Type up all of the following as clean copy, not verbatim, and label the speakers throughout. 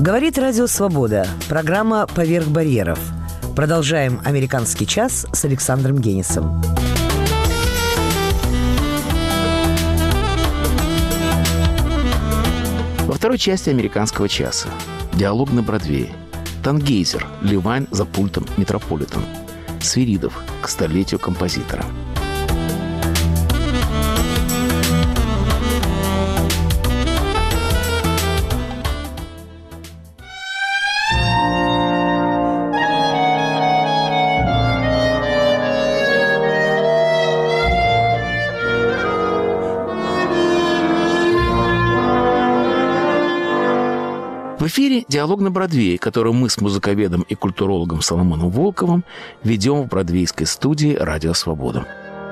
Speaker 1: Говорит Радио Свобода. Программа «Поверх барьеров». Продолжаем «Американский час» с Александром Генисом.
Speaker 2: Во второй части «Американского часа» диалог на Бродвее. Тангейзер, Левайн за пультом Метрополитен. Свиридов к столетию композитора. В эфире «Диалог на Бродвее», который мы с музыковедом и культурологом Соломоном Волковым ведем в бродвейской студии «Радио Свобода».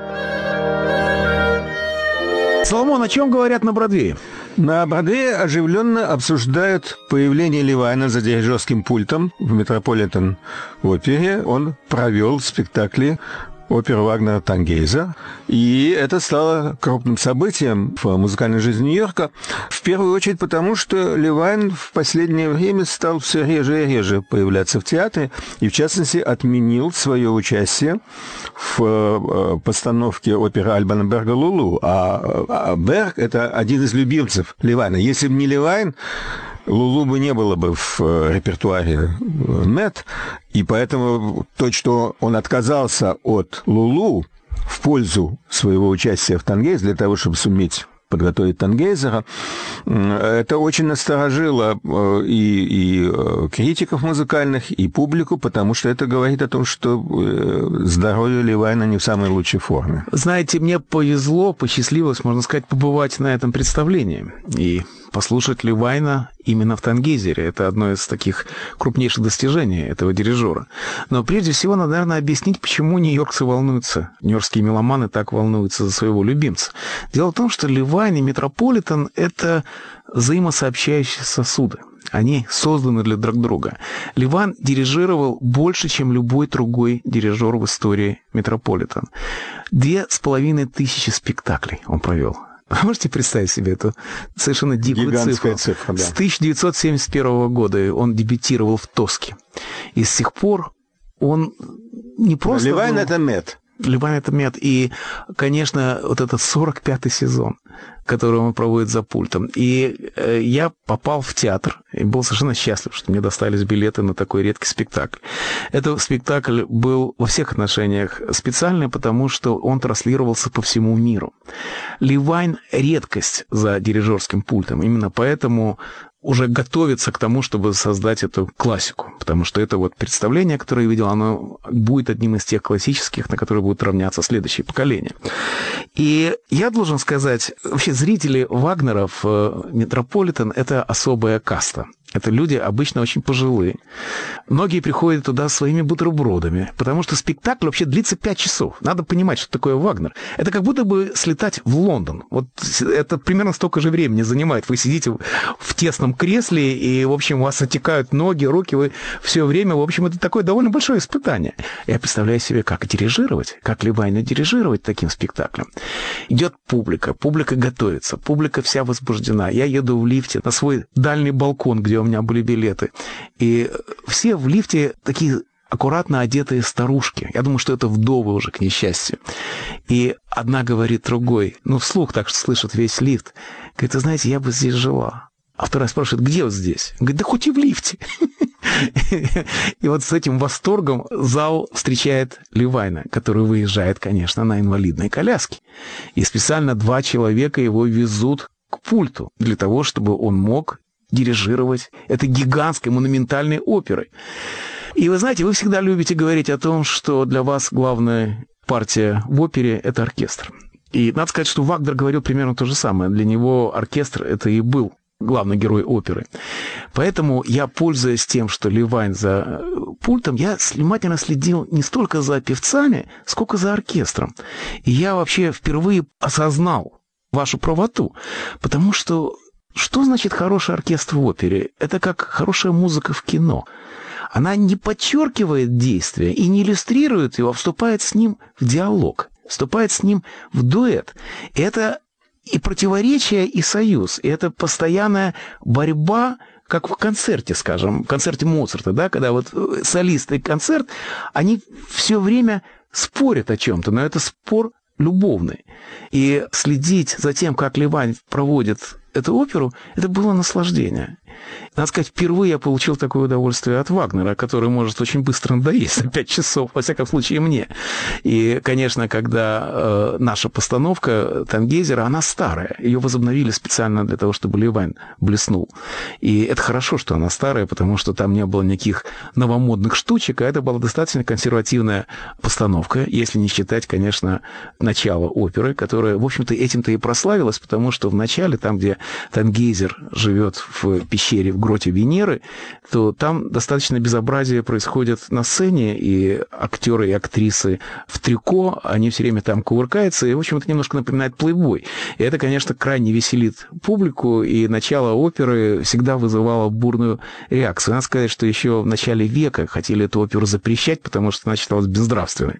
Speaker 2: Соломон, о чем говорят на Бродвее?
Speaker 3: На Бродвее оживленно обсуждают появление Левайна за дирижерским пультом в Метрополитен-опере. Он провел спектакли оперу Вагнера «Тангейзер». И это стало крупным событием в музыкальной жизни Нью-Йорка. В первую очередь потому, что Левайн в последнее время стал все реже и реже появляться в театре. И, в частности, отменил свое участие в постановке оперы Альбана Берга «Лулу». А Берг – это один из любимцев Левайна. Если бы не Левайн, Лулу бы не было бы в репертуаре Мэт, и поэтому то, что он отказался от Лулу в пользу своего участия в Тангейзе для того, чтобы суметь подготовить Тангейзера, это очень насторожило и критиков музыкальных, и публику, потому что это говорит о том, что здоровье Левайна не в самой лучшей форме.
Speaker 2: Знаете, мне повезло, посчастливилось, можно сказать, побывать на этом представлении и послушать Левайна именно в Тангейзере. Это одно из таких крупнейших достижений этого дирижера. Но прежде всего надо, наверное, объяснить, почему нью-йоркцы волнуются, нью-йоркские меломаны так волнуются за своего любимца. Дело в том, что Левайн и Метрополитен – это взаимосообщающие сосуды. Они созданы для друг друга. Левайн дирижировал больше, чем любой другой дирижер в истории Метрополитен. 2500 спектаклей он провел. Вы можете представить себе эту совершенно дикую цифру?
Speaker 3: Цифра, да.
Speaker 2: С 1971 года он дебютировал в Тоске. И с тех пор он не просто...
Speaker 3: Левайн — это Мэт.
Speaker 2: Левайн — это Мэт. И, конечно, вот этот 45-й сезон, который он проводит за пультом. И я попал в театр и был совершенно счастлив, что мне достались билеты на такой редкий спектакль. Этот спектакль был во всех отношениях специальный, потому что он транслировался по всему миру. Левайн — редкость за дирижерским пультом. Именно поэтому уже готовится к тому, чтобы создать эту классику. Потому что это вот представление, которое я видел, оно будет одним из тех классических, на которые будут равняться следующие поколения. И я должен сказать, вообще зрители Вагнера в Метрополитен – это особая каста. Это люди обычно очень пожилые. Многие приходят туда своими бутербродами, потому что спектакль вообще длится 5 часов. Надо понимать, что такое Вагнер. Это как будто бы слетать в Лондон. Вот это примерно столько же времени занимает. Вы сидите в тесном кресле, и, в общем, у вас отекают ноги, руки, вы все время, в общем, это такое довольно большое испытание. Я представляю себе, как дирижировать, как Левайна дирижировать таким спектаклем. Идет публика готовится, публика вся возбуждена. Я еду в лифте на свой дальний балкон, где у меня были билеты. И все в лифте такие аккуратно одетые старушки. Я думаю, что это вдовы уже, к несчастью. И одна говорит другой, вслух так что слышит весь лифт. Говорит: вы знаете, я бы здесь жила. А вторая спрашивает: где вот здесь? Говорит: да хоть и в лифте. И вот с этим восторгом зал встречает Левайна, который выезжает, конечно, на инвалидной коляске. И специально 2 человека его везут к пульту для того, чтобы он мог дирижировать этой гигантской монументальной оперой. И вы знаете, вы всегда любите говорить о том, что для вас главная партия в опере – это оркестр. И надо сказать, что Вагнер говорил примерно то же самое. Для него оркестр – это и был главный герой оперы. Поэтому я, пользуясь тем, что Левайн за пультом, я внимательно следил не столько за певцами, сколько за оркестром. И я вообще впервые осознал вашу правоту, потому что значит хороший оркестр в опере? Это как хорошая музыка в кино. Она не подчеркивает действие и не иллюстрирует его, а вступает с ним в диалог, вступает с ним в дуэт. Это и противоречие, и союз. И это постоянная борьба, как в концерте, скажем, в концерте Моцарта, да, когда вот солист и концерт, они все время спорят о чем-то, но это спор любовный. И следить за тем, как Левайн проводит эту оперу, это было наслаждение. Надо сказать, впервые я получил такое удовольствие от Вагнера, который может очень быстро надоесть за 5 часов, во всяком случае, мне. И, конечно, когда наша постановка «Тангейзера», она старая. Ее возобновили специально для того, чтобы Левайн блеснул. И это хорошо, что она старая, потому что там не было никаких новомодных штучек, а это была достаточно консервативная постановка, если не считать, конечно, начало оперы, которая, в общем-то, этим-то и прославилась, потому что в начале, там, где Тангейзер живет в пещере в гроте Венеры, то там достаточно безобразие происходит на сцене, и актеры и актрисы в трико, они все время там кувыркаются, и, в общем, это немножко напоминает плейбой. И это, конечно, крайне веселит публику, и начало оперы всегда вызывало бурную реакцию. Надо сказать, что еще в начале века хотели эту оперу запрещать, потому что она считалась безнравственной.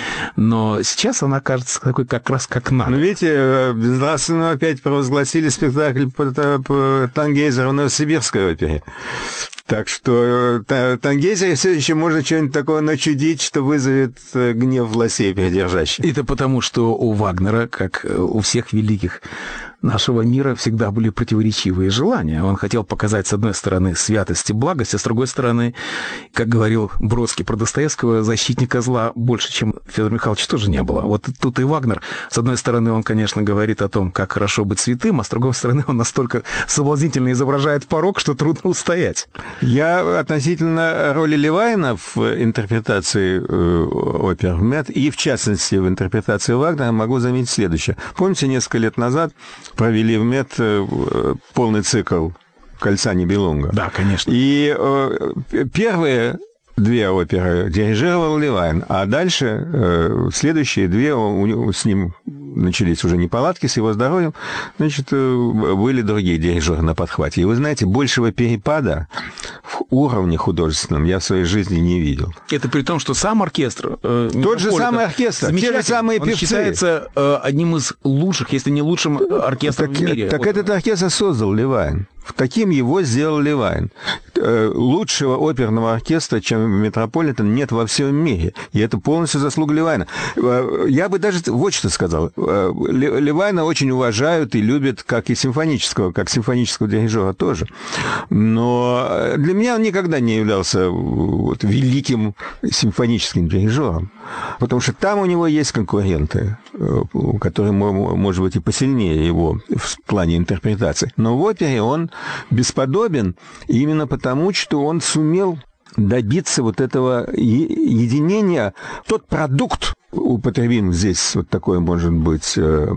Speaker 2: Но сейчас она кажется такой как раз как надо.
Speaker 3: Но видите, безнравственно опять провозгласили спектакль по Тангейзеру в Новосибирской опере. Так что Тангейзере все еще можно что-нибудь такое начудить, что вызовет гнев властей придержащих.
Speaker 2: Это потому, что у Вагнера, как у всех великих нашего мира, всегда были противоречивые желания. Он хотел показать, с одной стороны, святость и благость, а с другой стороны, как говорил Бродский про Достоевского, защитника зла больше, чем Федор Михайлович, тоже не было. Вот тут и Вагнер, с одной стороны, он, конечно, говорит о том, как хорошо быть святым, а с другой стороны, он настолько соблазнительно изображает порок, что трудно устоять.
Speaker 3: Я относительно роли Левайна в интерпретации опер МЭТ и, в частности, в интерпретации Вагнера могу заметить следующее. Помните, несколько лет назад провели в МЭТ полный цикл «Кольца Нибелунга»?
Speaker 2: Да, конечно.
Speaker 3: И первые две оперы дирижировал Левайн, а дальше следующие две с ним начались уже неполадки с его здоровьем, значит, были другие дирижеры на подхвате. И вы знаете, большего перепада в уровне художественном я в своей жизни не видел.
Speaker 2: Это при том, что сам оркестр...
Speaker 3: Тот же самый оркестр, те же самые певцы. Он считается
Speaker 2: одним из лучших, если не лучшим оркестром в мире.
Speaker 3: Так этот оркестр создал Левайн. Таким его сделал Левайн. Лучшего оперного оркестра, чем Метрополитен, нет во всем мире. И это полностью заслуга Левайна. Я бы даже вот что сказал. Левайна очень уважают и любят как симфонического дирижера тоже. Но для меня он никогда не являлся великим симфоническим дирижером. Потому что там у него есть конкуренты, которые, может быть, и посильнее его в плане интерпретации. Но в опере он бесподобен именно потому, что он сумел добиться вот этого единения. Тот продукт, употребим здесь вот такое, может быть,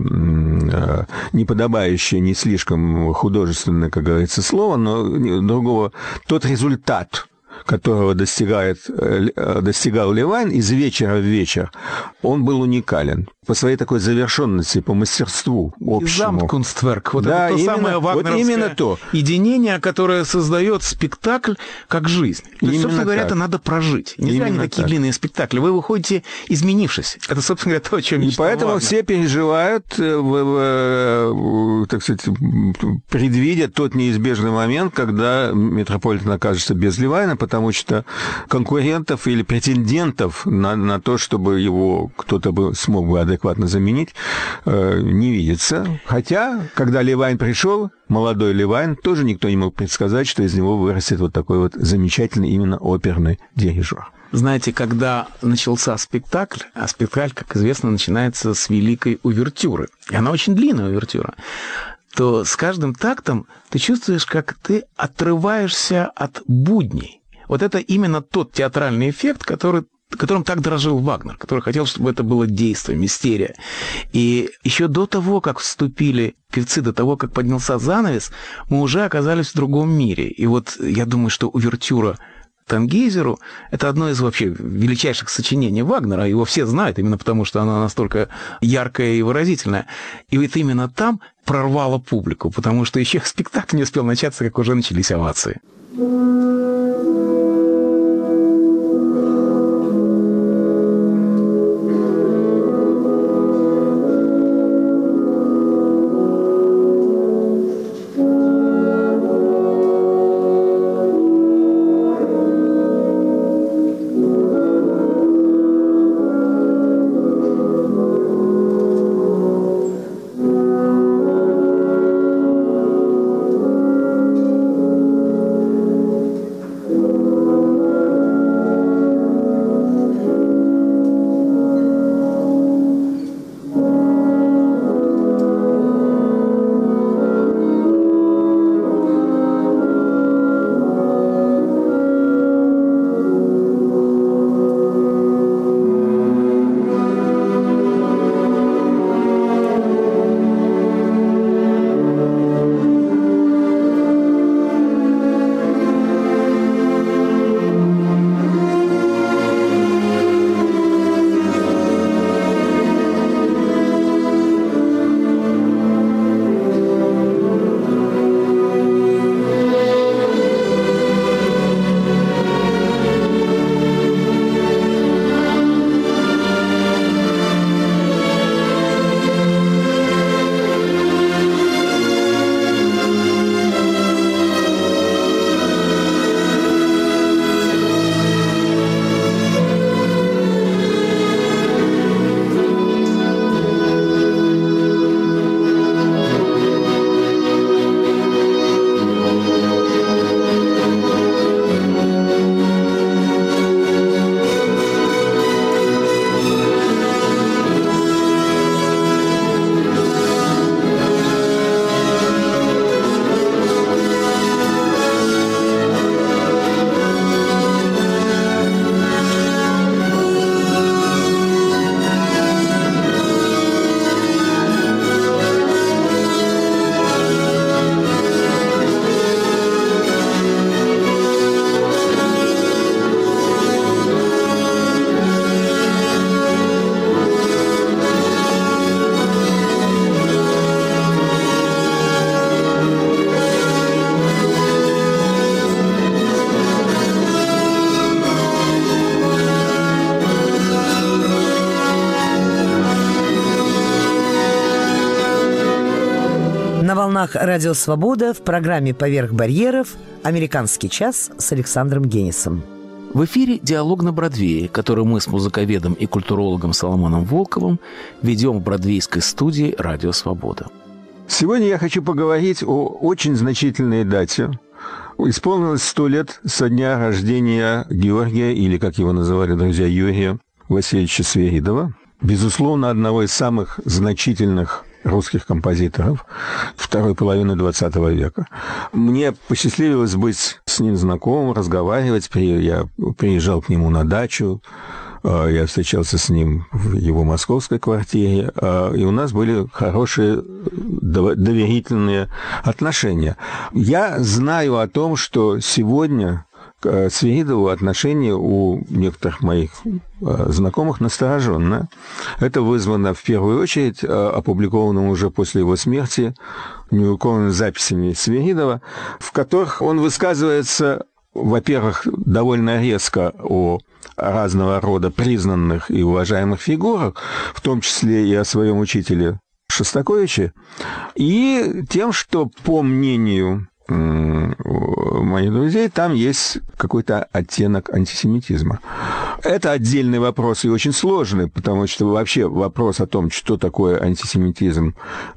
Speaker 3: неподобающее, не слишком художественное, как говорится, слово, но другого, тот результат, которого достигал Левайн из вечера в вечер, он был уникален по своей такой завершенности, по мастерству общему.
Speaker 2: Gesamtkunstwerk. Вот
Speaker 3: да,
Speaker 2: это то
Speaker 3: именно,
Speaker 2: самое вагнеровское
Speaker 3: именно то.
Speaker 2: Единение, которое создает спектакль как жизнь. То есть, собственно говоря, это надо прожить. Не зря они такие длинные спектакли. Вы выходите, изменившись. Это, собственно говоря, то, о чем мечтал
Speaker 3: Вагнер. И поэтому все переживают, так сказать, предвидят тот неизбежный момент, когда Метрополитен окажется без Левайна, потому что конкурентов или претендентов на то, чтобы его кто-то смог бы адекватно заменить, не видится. Хотя, когда Левайн пришел, молодой Левайн, тоже никто не мог предсказать, что из него вырастет вот такой вот замечательный именно оперный дирижер.
Speaker 2: Знаете, когда начался спектакль, а спектакль, как известно, начинается с великой увертюры, и она очень длинная увертюра, то с каждым тактом ты чувствуешь, как ты отрываешься от будней. Вот это именно тот театральный эффект, которым так дорожил Вагнер, который хотел, чтобы это было действие, мистерия. И еще до того, как вступили певцы, до того, как поднялся занавес, мы уже оказались в другом мире. И вот я думаю, что увертюра Тангейзеру – это одно из вообще величайших сочинений Вагнера. Его все знают, именно потому, что оно настолько яркое и выразительное. И вот именно там прорвало публику, потому что еще спектакль не успел начаться, как уже начались овации.
Speaker 1: волнах «Радио Свобода» в программе «Поверх барьеров» «Американский час» с Александром Генисом.
Speaker 2: В эфире «Диалог на Бродвее», который мы с музыковедом и культурологом Соломоном Волковым ведем в бродвейской студии «Радио Свобода».
Speaker 3: Сегодня я хочу поговорить о очень значительной дате. Исполнилось 100 лет со дня рождения Георгия, или, как его называли друзья, Юрия Васильевича Свиридова. Безусловно, одного из самых значительных русских композиторов второй половины XX века. Мне посчастливилось быть с ним знакомым, разговаривать. Я приезжал к нему на дачу, я встречался с ним в его московской квартире, и у нас были хорошие доверительные отношения. Я знаю о том, что сегодня к Свиридову отношение у некоторых моих знакомых настороженное. Это вызвано в первую очередь опубликованным уже после его смерти неуклонными записями Свиридова, в которых он высказывается, во-первых, довольно резко о разного рода признанных и уважаемых фигурах, в том числе и о своем учителе Шостаковиче, и тем, что, по мнению моих друзей, там есть какой-то оттенок антисемитизма. Это отдельный вопрос и очень сложный, потому что вообще вопрос о том, что такое антисемитизм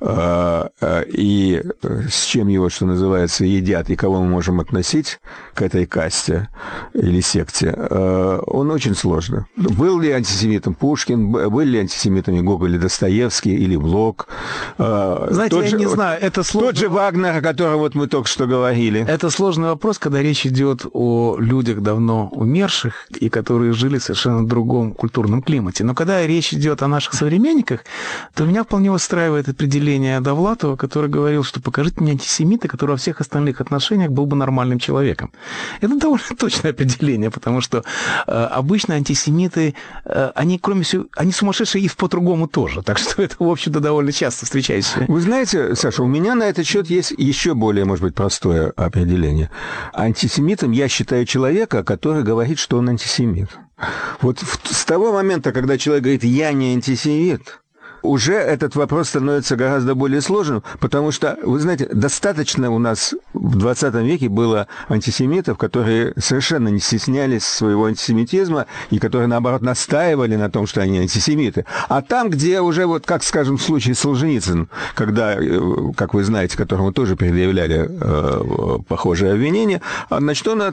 Speaker 3: и с чем его, что называется, едят, и кого мы можем относить к этой касте или секте, он очень сложный. Был ли антисемитом Пушкин, были ли антисемитами Гоголь и Достоевский или Блок?
Speaker 2: Знаете, я не знаю, это сложно.
Speaker 3: Тот же Вагнер, о котором вот мы только что говорили.
Speaker 2: Это сложный вопрос, когда речь идет о людях давно умерших и которые жили в совершенно другом культурном климате. Но когда речь идет о наших современниках, то меня вполне устраивает определение Довлатова, который говорил, что покажите мне антисемита, который во всех остальных отношениях был бы нормальным человеком. Это довольно точное определение, потому что обычно антисемиты, они, кроме всего, они сумасшедшие и по-другому тоже. Так что это, в общем-то, довольно часто встречающееся.
Speaker 3: Вы знаете, Саша, у меня на этот счет есть еще более, может быть, простое определение. Антисемитом я считаю человека, который говорит, что он антисемит. Вот с того момента, когда человек говорит «я не антисемит», уже этот вопрос становится гораздо более сложным, потому что, вы знаете, достаточно у нас в 20 веке было антисемитов, которые совершенно не стеснялись своего антисемитизма и которые, наоборот, настаивали на том, что они антисемиты. А там, где уже, вот как, скажем, в случае Солженицын, когда, как вы знаете, которому тоже предъявляли похожие обвинения, значит, он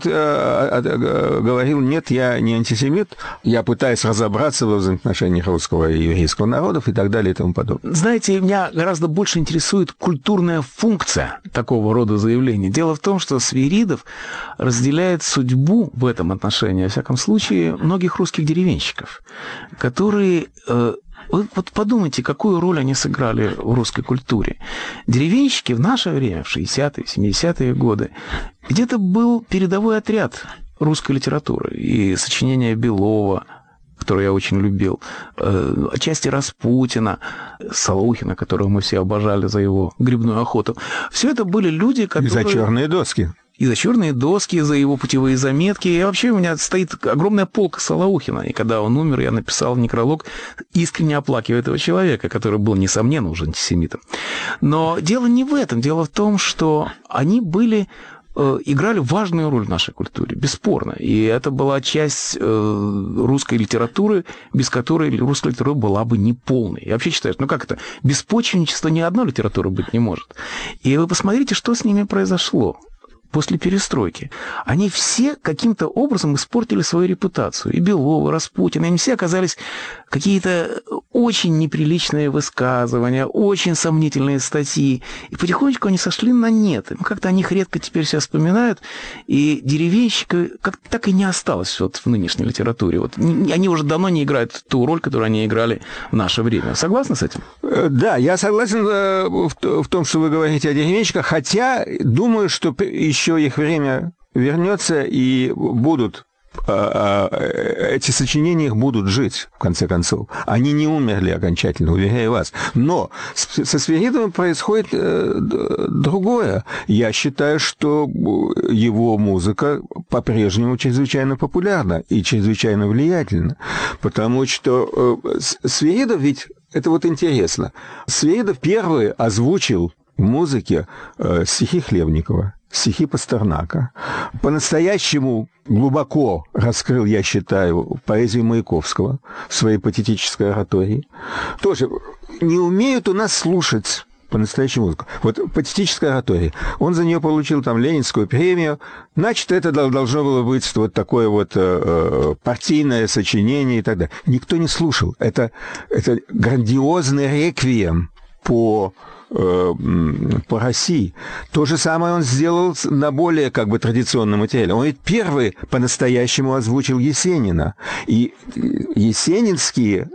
Speaker 3: говорил: нет, я не антисемит, я пытаюсь разобраться во взаимоотношениях русского и еврейского народов и так далее и тому подобное.
Speaker 2: Знаете, меня гораздо больше интересует культурная функция такого рода заявлений. Дело в том, что Свиридов разделяет судьбу в этом отношении, во всяком случае, многих русских деревенщиков, которые... Вот подумайте, какую роль они сыграли в русской культуре. Деревенщики в наше время, в 60-е, 70-е годы, где-то был передовой отряд русской литературы. И сочинения Белова, которую я очень любил, отчасти Распутина, Солохина, которого мы все обожали за его грибную охоту. Все это были люди, которые...
Speaker 3: И за черные доски.
Speaker 2: И за черные доски, за его путевые заметки. И вообще у меня стоит огромная полка Солохина. И когда он умер, я написал некролог, искренне оплакивая этого человека, который был, несомненно, уже антисемитом. Но дело не в этом. Дело в том, что они играли важную роль в нашей культуре, бесспорно. И это была часть русской литературы, без которой русская литература была бы неполной. Я вообще считаю, как это? Без почвенничества ни одной литературы быть не может. И вы посмотрите, что с ними произошло после перестройки. Они все каким-то образом испортили свою репутацию. И Белов, и Распутин. Они все оказались какие-то очень неприличные высказывания, очень сомнительные статьи. И потихонечку они сошли на нет. Как-то о них редко теперь все вспоминают. И деревенщика так и не осталось вот в нынешней литературе. Вот они уже давно не играют ту роль, которую они играли в наше время. Согласны с этим?
Speaker 3: Да, я согласен в том, что вы говорите о деревенщиках, хотя думаю, что еще их время вернется, и будут эти сочинения их будут жить, в конце концов. Они не умерли окончательно, уверяю вас. Но со Свиридовым происходит другое. Я считаю, что его музыка по-прежнему чрезвычайно популярна и чрезвычайно влиятельна. Потому что Свиридов ведь... Это вот интересно. Свиридов первый озвучил в музыке стихи Хлебникова, стихи Пастернака. По-настоящему глубоко раскрыл, я считаю, поэзию Маяковского в своей патетической оратории. Тоже не умеют у нас слушать по-настоящему музыку. Вот патетическая оратория. Он за нее получил там Ленинскую премию. Значит, это должно было быть вот такое вот партийное сочинение и так далее. Никто не слушал. Это грандиозный реквием по России. То же самое он сделал на более как бы традиционном материале. Он ведь первый по-настоящему озвучил Есенина. И есенинские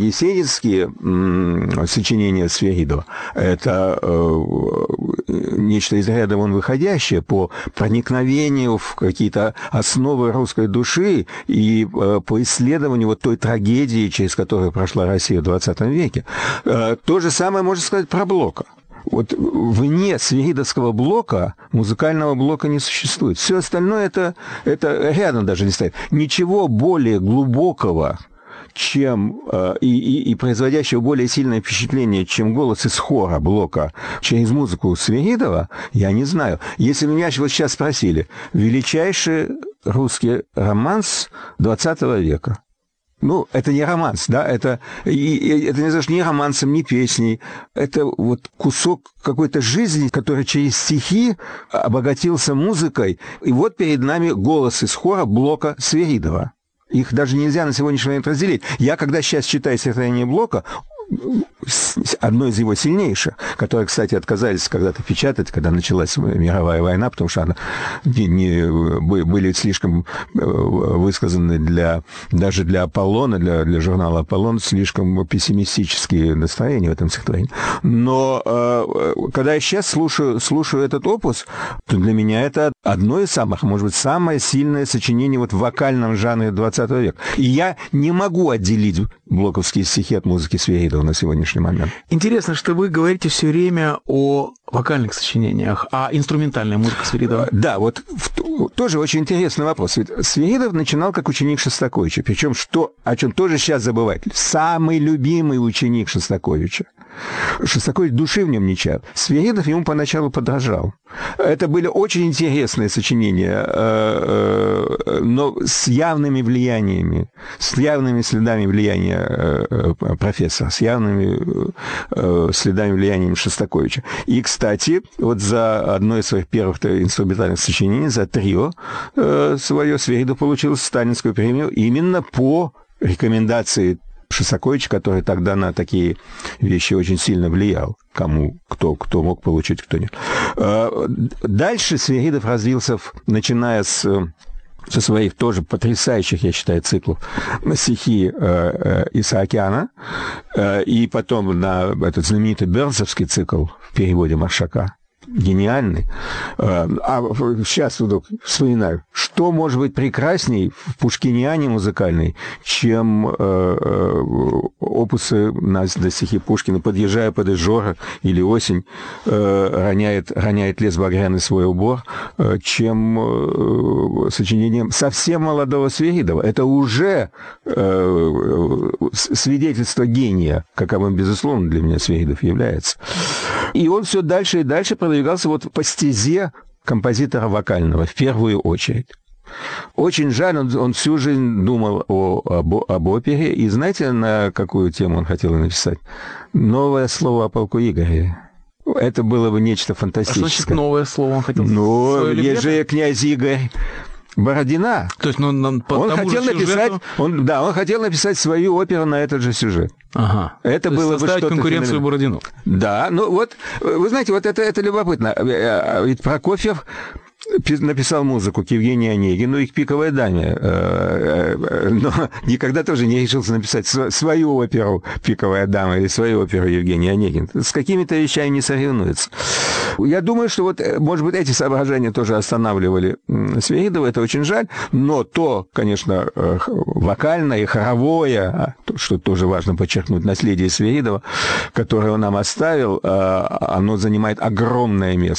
Speaker 3: сочинения Свиридова – это нечто из ряда вон выходящее по проникновению в какие-то основы русской души и по исследованию вот той трагедии, через которую прошла Россия в 20 веке. То же самое можно сказать про Блока. Вот вне свиридовского блока, музыкального блока не существует. Все остальное это рядом даже не стоит. Ничего более глубокого, чем и производящего более сильное впечатление, чем голос из хора Блока через музыку Свиридова, я не знаю. Если меня вот сейчас спросили, величайший русский романс 20 века. Ну, это не романс, да, это не знаешь, ни романсом, ни песней. Это вот кусок какой-то жизни, который через стихи обогатился музыкой. И вот перед нами голос из хора Блока Свиридова. Их даже нельзя на сегодняшний момент разделить. Я, когда сейчас читаю стихотворение Блока, одно из его сильнейших, которое, кстати, отказались когда-то печатать, когда началась мировая война, потому что были слишком высказаны даже для Аполлона, для журнала «Аполлон», слишком пессимистические настроения в этом стихотворении. Но когда я сейчас слушаю этот опус, то для меня это одно из самых, может быть, самое сильное сочинение вот в вокальном жанре 20 века. И я не могу отделить блоковские стихи от музыки Свиридова на сегодняшний момент.
Speaker 2: Интересно, что вы говорите все время о вокальных сочинениях, а инструментальная музыка Свиридова?
Speaker 3: Да, вот тоже очень интересный вопрос. Ведь Свиридов начинал как ученик Шостаковича, причем о чем тоже сейчас забывают, самый любимый ученик Шостаковича. Шостакович души в нем не чаял. Свиридов ему поначалу подражал. Это были очень интересные сочинения, но с явными влияниями, с явными следами влияния профессора, с явными следами влияния Шостаковича. И, кстати, вот за одно из своих первых инструментальных сочинений, за трио свое, Свиридов получил сталинскую премию именно по рекомендации Шостакович, который тогда на такие вещи очень сильно влиял, кто мог получить, кто нет. Дальше Свиридов развился, начиная со своих тоже потрясающих, я считаю, циклов стихи Исаакяна, и потом на этот знаменитый Бернсовский цикл в переводе Маршака. Гениальный. А сейчас вдруг вспоминаю, что может быть прекрасней в пушкиниане музыкальной, чем опусы на стихи Пушкина «Подъезжая под Изжора» или «Осень», роняет лес багряный свой убор, чем сочинением совсем молодого Свиридова. Это уже свидетельство гения, каковым, безусловно, для меня Свиридов является. И он все дальше и дальше продвигался вот по стезе композитора вокального в первую очередь. Очень жаль, он всю жизнь думал об опере. И знаете, на какую тему он хотел написать? Новое слово о полку Игореве. Это было бы нечто фантастическое.
Speaker 2: А что значит новое слово он хотел?
Speaker 3: Ну, есть же князь Игорь Бородина.
Speaker 2: То есть, он
Speaker 3: хотел написать свою оперу на этот же сюжет.
Speaker 2: Ага.
Speaker 3: Это было бы что-то
Speaker 2: конкуренцию Бородину.
Speaker 3: Да, ну вот, вы знаете, вот это любопытно. Ведь Прокофьев написал музыку к Евгению Онегину и к «Пиковой даме», но никогда тоже не решился написать свою оперу «Пиковая дама» или свою оперу Евгений Онегин. С какими-то вещами не соревнуется. Я думаю, что вот, может быть, эти соображения тоже останавливали Свиридова, это очень жаль, но то, конечно, вокальное и хоровое, что тоже важно подчеркнуть, наследие Свиридова, которое он нам оставил, оно занимает огромное место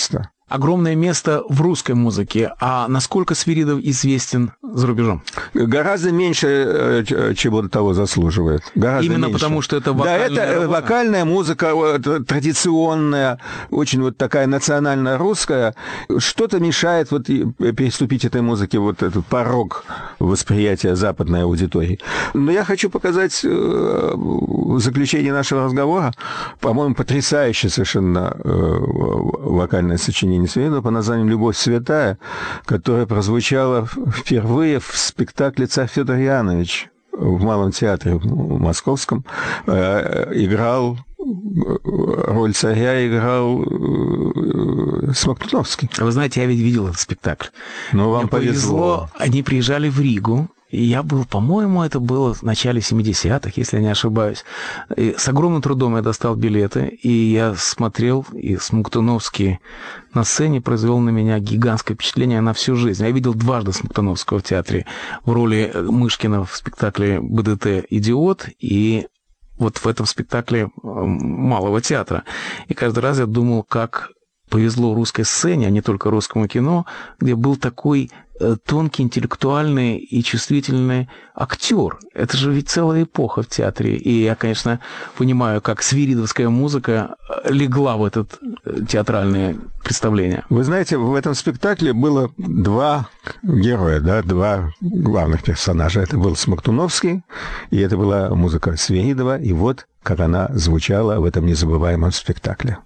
Speaker 2: огромное место в русской музыке. А насколько Свиридов известен за рубежом?
Speaker 3: Гораздо меньше, чем он того заслуживает. Гораздо
Speaker 2: Именно
Speaker 3: меньше.
Speaker 2: потому, что это вокальная
Speaker 3: Да, это
Speaker 2: работа?
Speaker 3: вокальная музыка, традиционная, очень вот такая национальная русская. Что-то мешает вот переступить этой музыке вот этот порог восприятия западной аудитории. Но я хочу показать в заключении нашего разговора, по-моему, потрясающее совершенно вокальное сочинение Свиридова по названию «Любовь святая», которое прозвучало впервые в спектакле «Царь Федор Янович» в Малом театре московском. Играл роль царя, играл Смоктуновский.
Speaker 2: Вы знаете, я ведь видел этот спектакль.
Speaker 3: Но вам
Speaker 2: Мне повезло. Они приезжали в Ригу. И я был, по-моему, это было в начале 70-х, если я не ошибаюсь. И с огромным трудом я достал билеты, и я смотрел, и Смоктуновский на сцене произвел на меня гигантское впечатление на всю жизнь. Я видел дважды Смоктуновского в театре в роли Мышкина в спектакле БДТ «Идиот» и вот в этом спектакле Малого театра. И каждый раз я думал, как повезло русской сцене, а не только русскому кино, где был такой тонкий, интеллектуальный и чувствительный актер. Это же ведь целая эпоха в театре. И я, конечно, понимаю, как свиридовская музыка легла в это театральное представление.
Speaker 3: Вы знаете, в этом спектакле было два героя, да, два главных персонажа. Это был Смоктуновский, и это была музыка Свиридова. И вот как она звучала в этом незабываемом спектакле.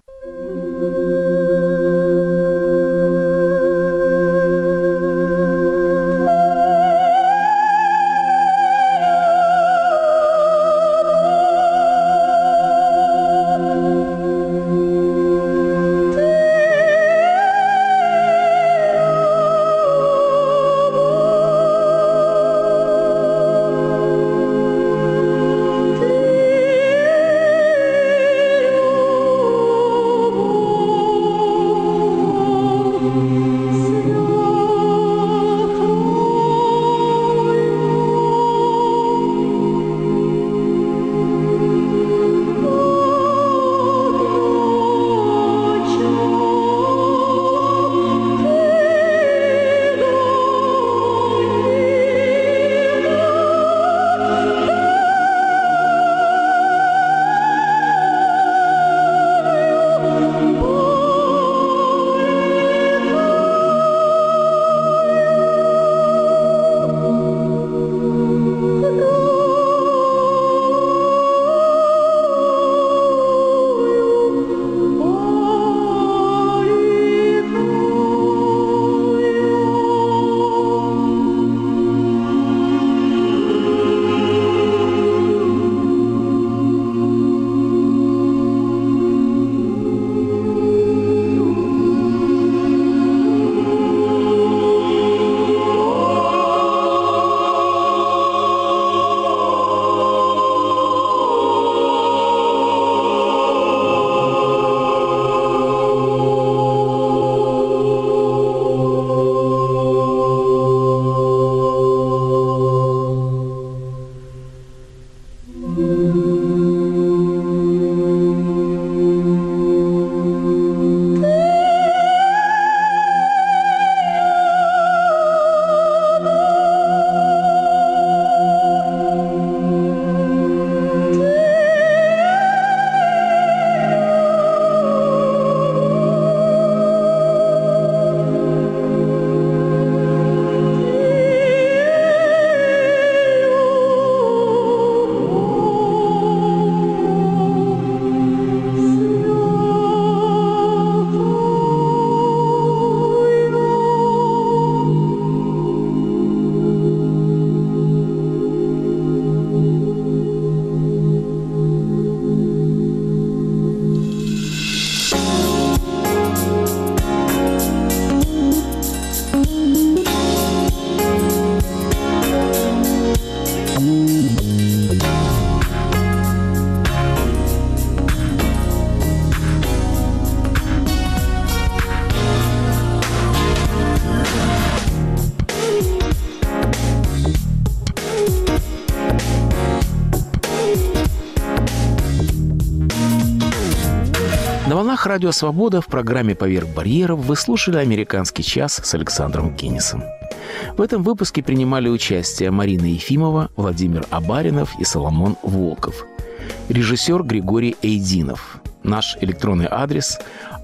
Speaker 2: радио «Свобода» в программе «Поверх барьеров» вы слушали «Американский час» с Александром Кеннисом. В этом выпуске принимали участие Марина Ефимова, Владимир Абаринов и Соломон Волков. Режиссер Григорий Эйдинов. Наш электронный адрес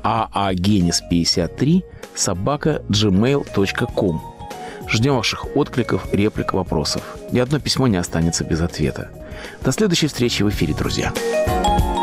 Speaker 2: aagenis53@gmail.com. Ждем ваших откликов, реплик, вопросов. Ни одно письмо не останется без ответа. До следующей встречи в эфире, друзья.